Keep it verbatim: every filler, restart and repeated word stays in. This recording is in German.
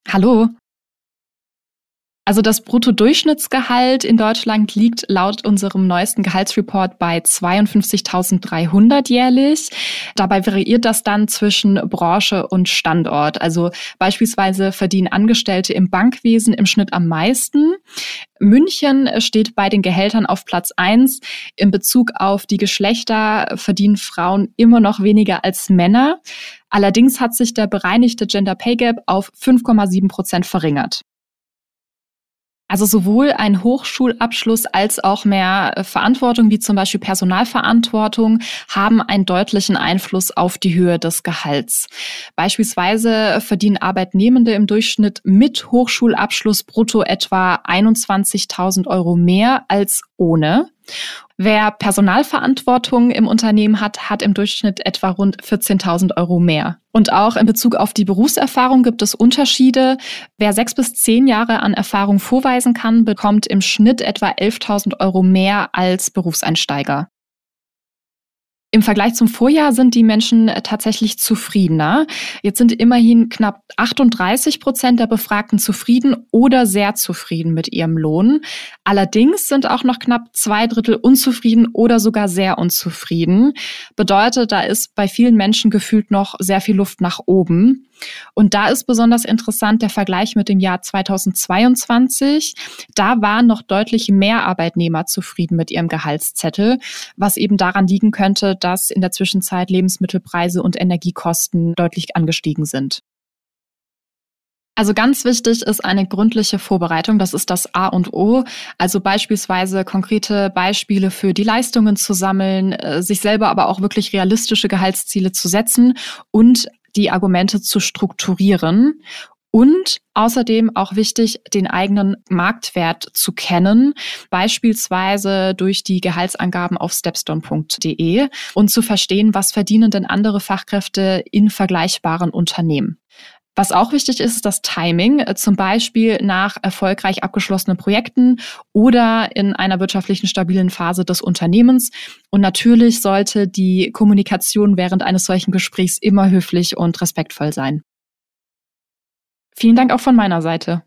Hallo. Also das Bruttodurchschnittsgehalt in Deutschland liegt laut unserem neuesten Gehaltsreport bei zweiundfünfzigtausenddreihundert jährlich. Dabei variiert das dann zwischen Branche und Standort. Also beispielsweise verdienen Angestellte im Bankwesen im Schnitt am meisten. München steht bei den Gehältern auf Platz eins. In Bezug auf die Geschlechter verdienen Frauen immer noch weniger als Männer. Allerdings hat sich der bereinigte Gender Pay Gap auf fünf Komma sieben Prozent verringert. Also sowohl ein Hochschulabschluss als auch mehr Verantwortung, wie zum Beispiel Personalverantwortung, haben einen deutlichen Einfluss auf die Höhe des Gehalts. Beispielsweise verdienen Arbeitnehmende im Durchschnitt mit Hochschulabschluss brutto etwa einundzwanzigtausend Euro mehr als ohne. Wer Personalverantwortung im Unternehmen hat, hat im Durchschnitt etwa rund vierzehntausend Euro mehr. Und auch in Bezug auf die Berufserfahrung gibt es Unterschiede. Wer sechs bis zehn Jahre an Erfahrung vorweisen kann, bekommt im Schnitt etwa elftausend Euro mehr als Berufseinsteiger. Im Vergleich zum Vorjahr sind die Menschen tatsächlich zufriedener. Jetzt sind immerhin knapp achtunddreißig Prozent der Befragten zufrieden oder sehr zufrieden mit ihrem Lohn. Allerdings sind auch noch knapp zwei Drittel unzufrieden oder sogar sehr unzufrieden. Bedeutet, da ist bei vielen Menschen gefühlt noch sehr viel Luft nach oben. Und da ist besonders interessant der Vergleich mit dem Jahr zweitausendzweiundzwanzig. Da waren noch deutlich mehr Arbeitnehmer zufrieden mit ihrem Gehaltszettel, was eben daran liegen könnte, dass in der Zwischenzeit Lebensmittelpreise und Energiekosten deutlich angestiegen sind. Also ganz wichtig ist eine gründliche Vorbereitung, das ist das A und O. Also beispielsweise konkrete Beispiele für die Leistungen zu sammeln, sich selber aber auch wirklich realistische Gehaltsziele zu setzen und die Argumente zu strukturieren. Und außerdem auch wichtig, den eigenen Marktwert zu kennen, beispielsweise durch die Gehaltsangaben auf stepstone punkt de und zu verstehen, was verdienen denn andere Fachkräfte in vergleichbaren Unternehmen. Was auch wichtig ist, ist das Timing, zum Beispiel nach erfolgreich abgeschlossenen Projekten oder in einer wirtschaftlichen stabilen Phase des Unternehmens. Und natürlich sollte die Kommunikation während eines solchen Gesprächs immer höflich und respektvoll sein. Vielen Dank auch von meiner Seite.